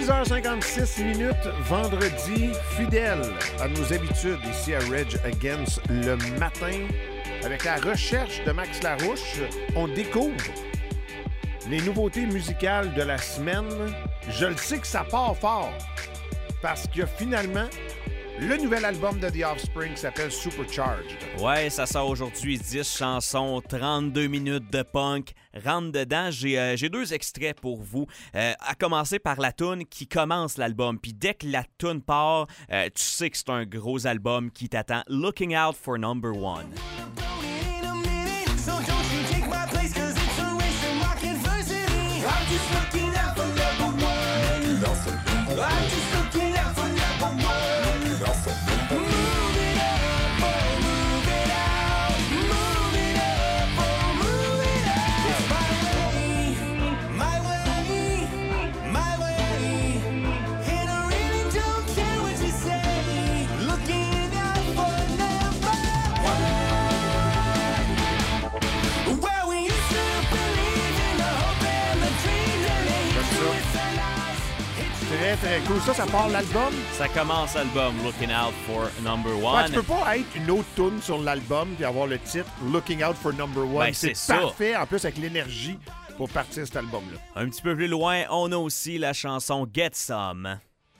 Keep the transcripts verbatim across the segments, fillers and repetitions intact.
six heures cinquante-six minutes, vendredi, fidèle à nos habitudes ici à Reg Against le matin. Avec la recherche de Max Larouche, on découvre les nouveautés musicales de la semaine. Je le sais que ça part fort parce que finalement, le nouvel album de The Offspring s'appelle Supercharged. Ouais, ça sort aujourd'hui, dix chansons, trente-deux minutes de punk. Rentre dedans, j'ai, euh, j'ai deux extraits pour vous. Euh, à commencer par la toune qui commence l'album. Puis dès que la toune part, euh, tu sais que c'est un gros album qui t'attend. Looking Out for Number One. Très, très cool. Ça, ça part l'album? Ça commence l'album, Looking Out for Number One. Ouais, tu peux pas être une autre tune sur l'album puis avoir le titre Looking Out for Number One. Ben, c'est c'est parfait, ça. En plus, avec l'énergie pour partir cet album-là. Un petit peu plus loin, on a aussi la chanson Get Some.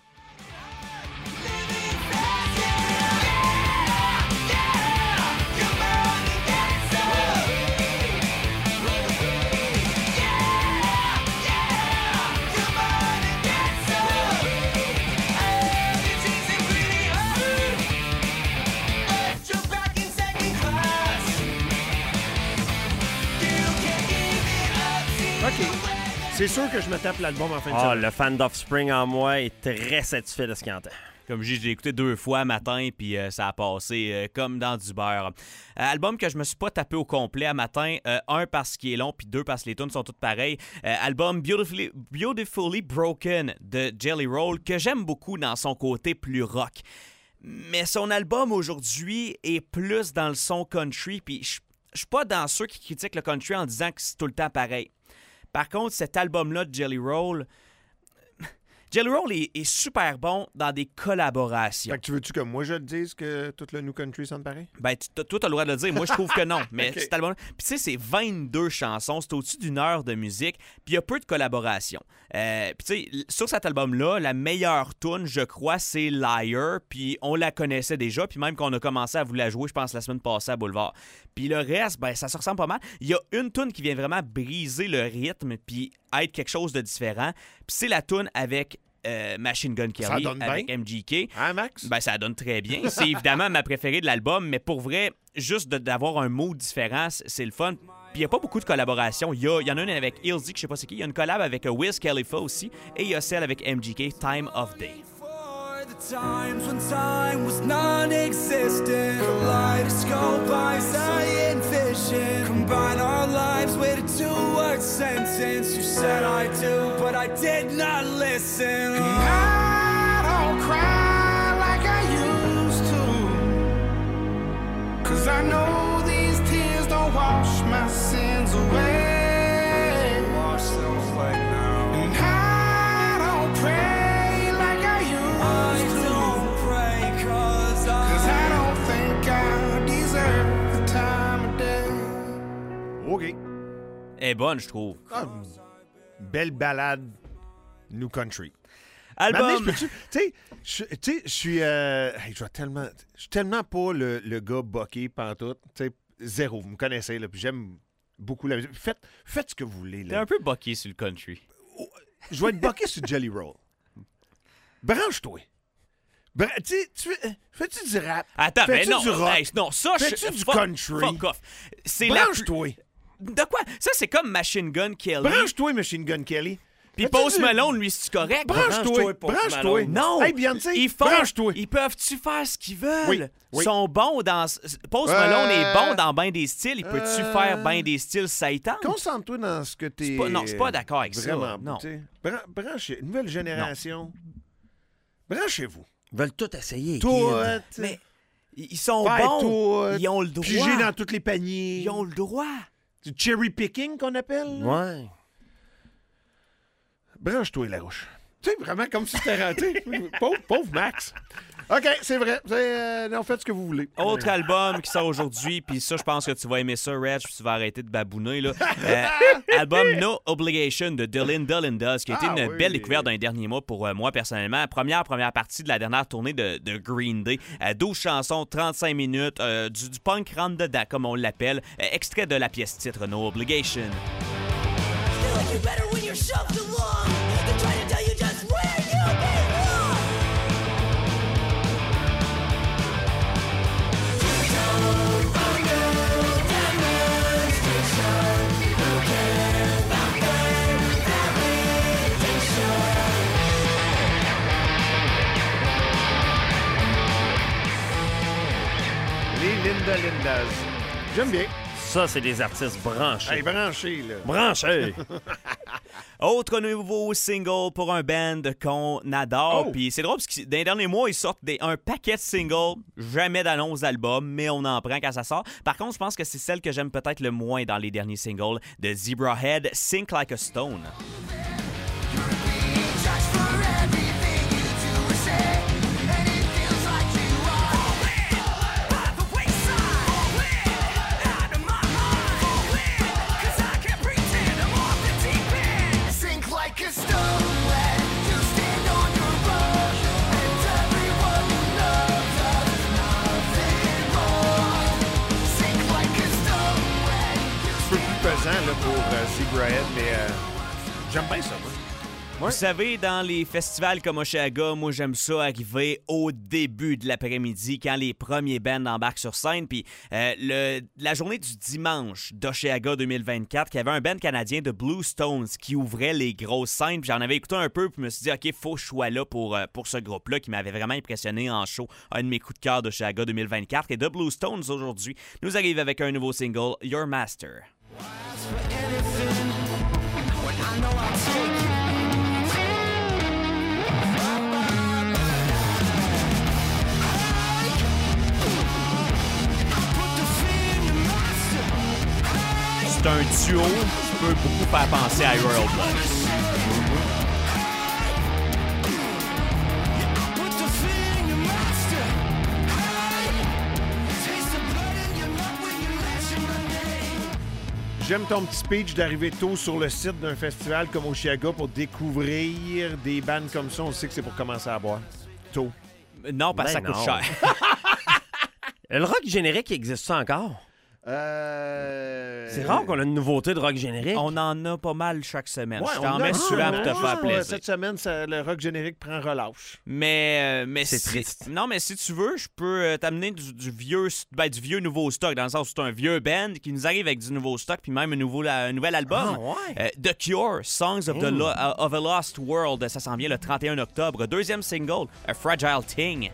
OK. C'est sûr que je me tape l'album en fin de Ah, semaine. le fan d'Offspring en moi est très satisfait de ce qu'il entend. Comme je dis, j'ai écouté deux fois matin, puis euh, ça a passé euh, comme dans du beurre. Euh, album que je me suis pas tapé au complet à matin. Euh, un, parce qu'il est long, puis deux, parce que les tunes sont toutes pareilles. Euh, album Beautifully, Beautifully Broken de Jelly Roll, que j'aime beaucoup dans son côté plus rock. Mais son album aujourd'hui est plus dans le son country, puis je je suis pas dans ceux qui critiquent le country en disant que c'est tout le temps pareil. Par contre, cet album-là de Jelly Roll... Jelly Roll est, est super bon dans des collaborations. Fait que tu veux-tu que moi je te dise que tout le New Country sonne pareil? Ben, t- toi, t'as le droit de le dire. Moi, je trouve que non. Mais Okay. cet album... Puis tu sais, c'est vingt-deux chansons. C'est au-dessus d'une heure de musique. Puis il y a peu de collaborations. Euh, puis tu sais, sur cet album-là, la meilleure tune, je crois, c'est Liar. Puis on la connaissait déjà. Puis même qu'on a commencé à vous la jouer, je pense, la semaine passée à Boulevard. Puis le reste, ben, ça se ressemble pas mal. Il y a une tune qui vient vraiment briser le rythme puis être quelque chose de différent. Puis c'est la tune avec... Euh, Machine Gun Kelly donne avec bien. M G K. Hein, Max? Ben, ça donne très bien. C'est évidemment ma préférée de l'album, mais pour vrai, juste de, d'avoir un mood différent, c'est, c'est le fun. Puis il n'y a pas beaucoup de collaborations. Il y, a, il y en a une avec Ilzy, que je sais pas c'est qui. Il y a une collab avec Wiz Khalifa aussi. Et il y a celle avec M G K, Time of Day. Times when time was non-existent, kaleidoscope, eyesight, vision. Combine our lives with a two-word sentence. You said I do, but I did not listen. And I don't cry like I used to, 'cause I know these tears don't wash my sins away. Wash them away now. And I don't pray. OK. Elle est bonne, je trouve. Ah, belle balade New Country. Album... Maintenant, je peux-tu... Tu sais, je- tu sais, je suis... Euh, hey, je vais tellement... Je suis tellement pas le, le gars bucké pantoute. Tu sais, zéro. Vous me connaissez, là, puis j'aime beaucoup la musique. Faites, faites ce que vous voulez, T'es là. un peu bucké sur le country. Je vais être bucké sur Jelly Roll. Branche-toi. Bran... Tu sais, tu fais- fais-tu du rap? Attends, mais Fais-tu non, du rock? hey, non, ça, Fais-tu je... du fuck- country? Fuck off. C'est la... Branche-toi. De quoi? Ça, c'est comme Machine Gun Kelly. Branche-toi, Machine Gun Kelly. Puis Fais-tu Post du- Malone, lui, c'est correct? Branche-toi. Branche-toi, Post Branche-toi. Malone. Non! Hey, Beyoncé, ils font, branche-toi. Ils peuvent-tu faire ce qu'ils veulent? Oui, oui. Ils sont bons dans... Post Euh, Malone est bon dans ben des styles. Il peut-tu euh, faire ben des styles Satan? Concentre-toi dans ce que t'es... C'est pas- non, je suis pas d'accord avec ça, vraiment, non. tu sais. Bran- branchez, nouvelle génération. Branchez-vous. Ils veulent tout essayer. Toi, tu sais. Mais ils sont Faire bons. tout, Ils ont le droit. Piger dans tous les paniers. Ils ont le droit. Du cherry picking qu'on appelle. là. Ouais. Branche-toi, Larouche. Tu sais, vraiment comme si c'était rentré. pauvre, pauvre Max. OK, c'est vrai. Vous avez, euh, faites ce que vous voulez. Autre album qui sort aujourd'hui, puis ça, je pense que tu vas aimer ça, Reg, puis tu vas arrêter de babouner, là. Euh, album No Obligation de Delinda Lindas, qui a été Ah, une oui. belle découverte dans les derniers mois pour euh, moi, personnellement. Première, première partie de la dernière tournée de, de Green Day. Euh, douze chansons, trente-cinq minutes, euh, du, du punk rentre dedans, comme on l'appelle. Euh, extrait de la pièce titre No Obligation. Les Linda Lindas. J'aime bien. Ça, c'est des artistes branchés. Hey, branché, là. Branchés! Autre nouveau single pour un band qu'on adore. Oh! Puis c'est drôle parce que dans les derniers mois, ils sortent des, un paquet de singles, jamais d'annonce d'album, mais on en prend quand ça sort. Par contre, je pense que c'est celle que j'aime peut-être le moins dans les derniers singles de Zebrahead, Sink Like a Stone. Pesant là, pour euh, Zebrahead, mais euh, j'aime bien ça, moi. Ouais. Vous savez, dans les festivals comme Osheaga, moi, j'aime ça arriver au début de l'après-midi quand les premiers bands embarquent sur scène. Puis euh, le, la journée du dimanche d'Osheaga deux mille vingt-quatre, il y avait un band canadien de Blue Stones qui ouvrait les grosses scènes. Puis j'en avais écouté un peu, puis je me suis dit, OK, faut que je sois là pour, euh, pour ce groupe-là qui m'avait vraiment impressionné en show. Un de mes coups de cœur d'Osheaga deux mille vingt-quatre. Et The Blue Stones, aujourd'hui, nous arrive avec un nouveau single, Your Master. C'est un duo qui peut beaucoup faire penser à Royal Blood. J'aime ton petit speech d'arriver tôt sur le site d'un festival comme Osheaga pour découvrir des bands comme ça. On sait que c'est pour commencer à boire. Tôt. Non, parce que Ben ça coûte non. cher. Le rock générique, existe ça encore? Euh... C'est rare qu'on a une nouveauté de rock générique. On en a pas mal chaque semaine. Ouais, Je on t'en a- mets Ah, souvent pour te ouais, faire ouais, plaisir. Cette semaine, ça- le rock générique prend relâche. Mais, euh, mais C'est si- triste. Non, mais si tu veux, je peux euh, t'amener du, du vieux ben, du vieux nouveau stock, dans le sens où c'est un vieux band qui nous arrive avec du nouveau stock, puis même un, nouveau, un nouvel album. Ah, ouais. Euh, The Cure, Songs of, the Mm. Lo- uh, of a Lost World. Ça s'en vient le trente et un octobre. Deuxième single, A Fragile Thing.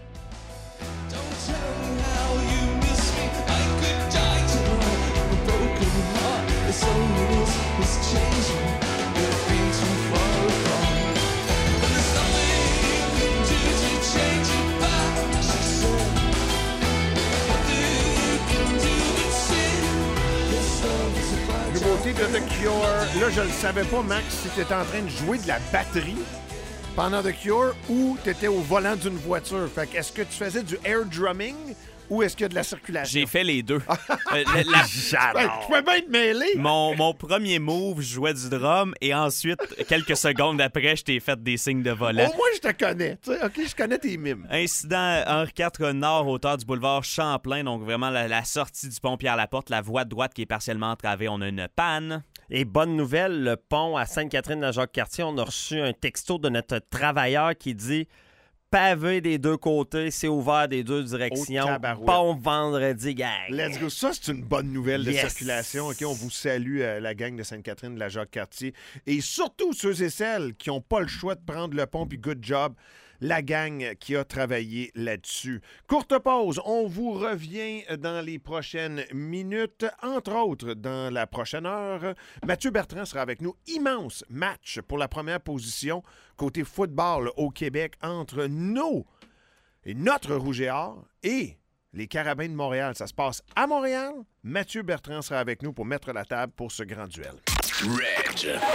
Nouveauté de The Cure. Là, je ne savais pas, Max, si tu étais en train de jouer de la batterie pendant The Cure ou tu étais au volant d'une voiture. Fait que est-ce que tu faisais du air drumming ou est-ce qu'il y a de la circulation? J'ai fait les deux. Euh, la- la- Ben, je peux bien te mêler. mon, mon premier move, je jouais du drum, et ensuite, quelques secondes après, je t'ai fait des signes de volant. Au moins, je te connais. Tu sais, OK, je connais tes mimes. Incident Henri quatre Nord, hauteur du boulevard Champlain, donc vraiment la, la sortie du pont Pierre-Laporte, la voie de droite qui est partiellement entravée. On a une panne. Et bonne nouvelle, le pont à Sainte-Catherine-la-Jacques-Cartier, on a reçu un texto de notre travailleur qui dit « Pavé des deux côtés, c'est ouvert des deux directions. Oh, tabarouette. Bon vendredi, gang! » Let's go. Ça, c'est une bonne nouvelle de Yes. circulation. OK, on vous salue, euh, la gang de Sainte-Catherine, de la Jacques-Cartier. Et surtout ceux et celles qui n'ont pas le choix de prendre le pont, puis good job, la gang qui a travaillé là-dessus. Courte pause. On vous revient dans les prochaines minutes. Entre autres, dans la prochaine heure, Mathieu Bertrand sera avec nous. Immense match pour la première position côté football au Québec entre nos et notre Rouge et Or et les Carabins de Montréal. Ça se passe à Montréal. Mathieu Bertrand sera avec nous pour mettre la table pour ce grand duel. Reg.